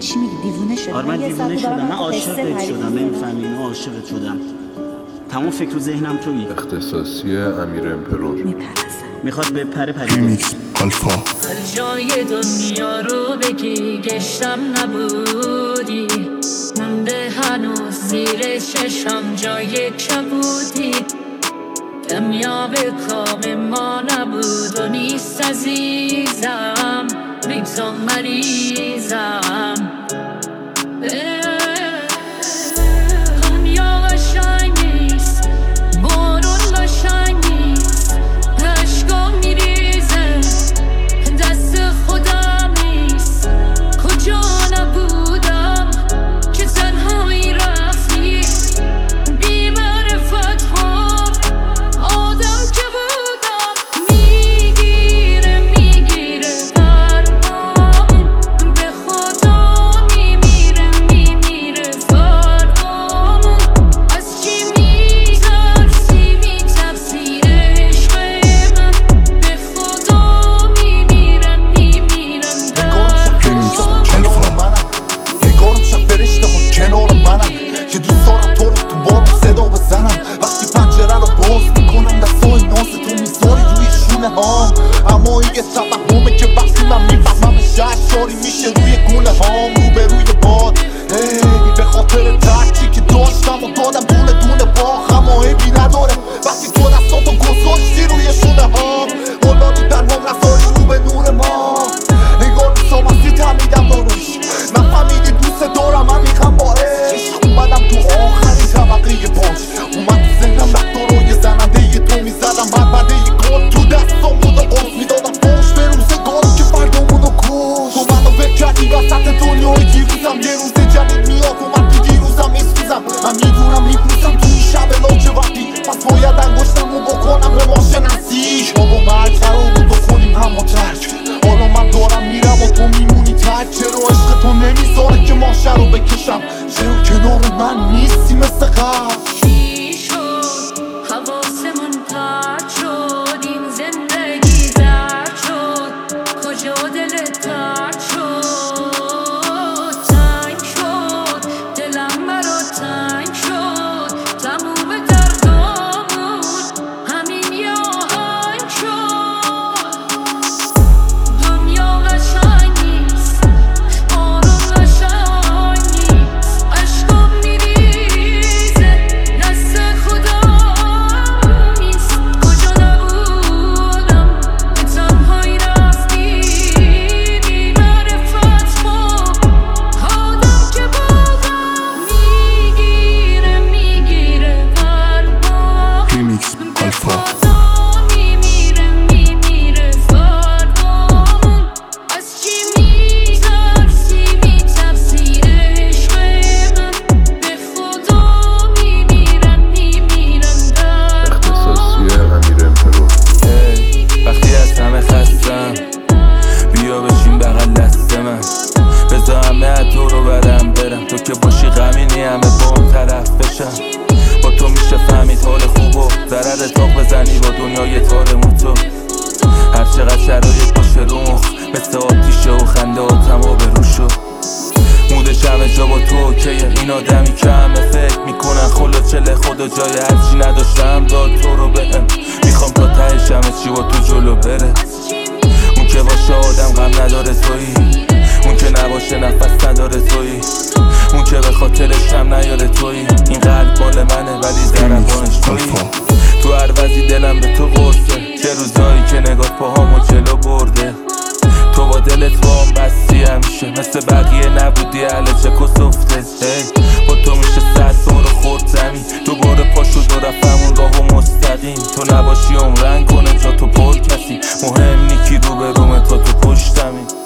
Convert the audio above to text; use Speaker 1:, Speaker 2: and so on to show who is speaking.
Speaker 1: چی میگی؟ دیوونه شدی؟
Speaker 2: آره من دیوونه شدم، من عاشقت شدم، نمیفهمی؟ اینو عاشقت شدم. تمام فکر و ذهنم تویی.
Speaker 3: اختصاصی امیر امپرور
Speaker 1: میپرستم
Speaker 2: میخواد بپره پریده.
Speaker 4: ریمیکس آلفا.
Speaker 5: هر جای دنیا رو بگی گشتم نبودی، مونده هنوز زیر چشم جای کبودی. دنیا به کام ما نبود و نیست عزیزم، میگذام مریضم. دنیا قشنگ نیست، بارون قشنگ نیست، اشکام میریزه دست خودم نیست. کجا نبودم که تنهایی رفتی، بی معرفت ها آدم که بودم. میگیره فرقام، به خدا میمیره فرقام. از چی میترسی عشق من، به خدا میمیرم
Speaker 6: نگارم شب فرشته ها کنار منم که دوست دارم تو رو تو بارم صدا بزنم. وقتی پنجره رو باز میکنم دستای ناز تو میذاری روی شونه هام. اما این یه توهمه که وقتی من میفهمم شهرشاری میشه روی گونه هام. روبروی باد به خاطر ترکی که داشتم و دادم دونه باخ. اما عیبی نداره وقتی تو دستاتو گذاشتی روی شونه هام. اولادی تنها نذاری رو به نور ما، انگار بیسامستی تمیدم داروش. نفهمیدی دوست دارم عمیقم با عشق. اومدم تو آخرین طبقه باش، اومد تو ذهنم رفتارای زننده تو میزدم. بربده ی کار تو دستام بود و قرص میدادم پشت به روزگاری که فردامونو کش. تو منو ول کردی وسط دنیای دیروزم، یه روز جدید میاد اومد تو دیروزم میسوزم. من میدونم میپوسم تو این شب لاجه وقتی، پس باید انگشتم رو بکنم به ما شناسی. ما با مرگ قرار بود بکنیم همو ترک، حالا من دارم میرم و تو میمونی تک. چرا عشق تو نمیذاره که ماشه رو بکشم؟ چرا کنار من نیستی مثل قبل؟
Speaker 5: چی شد حواسمون پرت شد، این زندگی درد شد، کجا دلت ترد شد؟ تنگ شد دلم برات تنگ شد، تموم دردامون همین یه آهنگ شد. دنیا قشنگ نیست، آروم قشنگ نیست، اشکام میریزه دست خودم نیست. کجا نبودم که تنهایی رفتی، بی معرفت با آدم که بودم. میگیره فرقام،
Speaker 4: ریمیکس
Speaker 5: به
Speaker 4: آلفا.
Speaker 5: خدا میمیره فرقامون. از چی میترسی عشق من، به خدا میمیرم
Speaker 3: اختصاصی امیر امپرور
Speaker 7: وقتی از همه خستم بیا بشین بغل دست من، بذار همه تو رو برم تو که باشی غمینی همه با طرف بشم. با تو میشه فهمید حال خوب و ضرر تاق بزنی با دنیای تارموتو. هر چقدر شرایط باشه رو مخ مثل آتیشه و خنده آتما به رو شد. مودش همه جا با تو اوکیه، این آدمی که همه فکر میکنن خلوچله خدا جای هرچی نداشتم داد تو رو بهم. میخوام تا تهش همه چی با تو جلو بره. اون که باشه آدم غم نداره تویی، اون که نباشه نفس نداره تویی، اون که به خاطرش هم نیاره تویی. این قلب مال منه ولی ضربانش تویی. تو هر وضعی دلم به تو قرصه، چه روزایی که نگاه پاهامو جلو برده. تو با دلت با هم بستی همیشه، مثل بقیه نبودی اهل چک و سفته. با تو میشه 100 بار خورد زمین، دوباره پاشو دو رفمون راه و مستقیم. تو نباشی عمرن کنه جا تو پر کسی، مهم نی کی رو به رومه تا تو پشتمی.